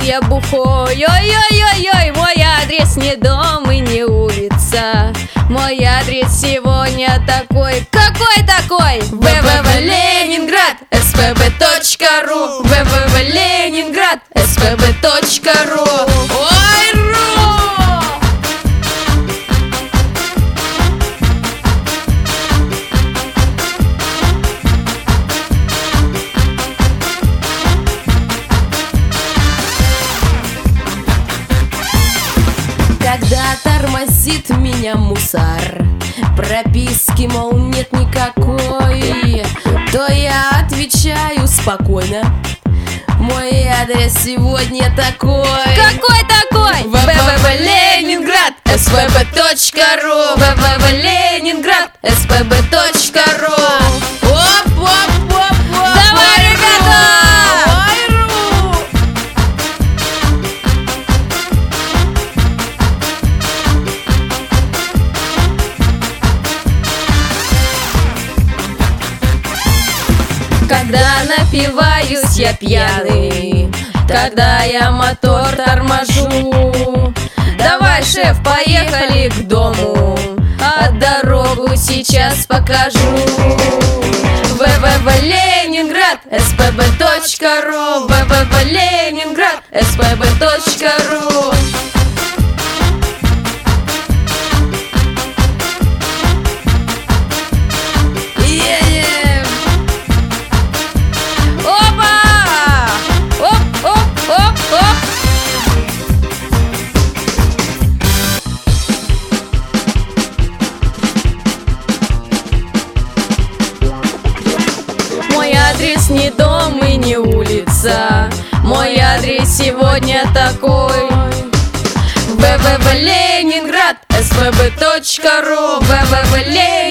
я бухой. Ой-ой-ой-ой, мой адрес не дом и не улица. Мой адрес сегодня такой. Какой такой? www.Ленинград spb.ru www.Ленинград spb.ru. Ой, ру! Когда тормозит меня мусор, прописки, мол, нет никакой, то я отвечаю спокойно: мой адрес сегодня такой. Какой такой? www.Ленинград spb.ru www.Ленинград spb.ru. Оп-оп-оп-оп. Давай, ребята! Когда напиваюсь я пьяный, когда я мотор торможу. Давай, шеф, поехали к дому, а дорогу сейчас покажу. www.Ленинград spb.ru www.Ленинград spb.ru. Мой адрес не дом и не улица. Мой адрес сегодня такой. www.Ленинград spb.ru www.Ленинград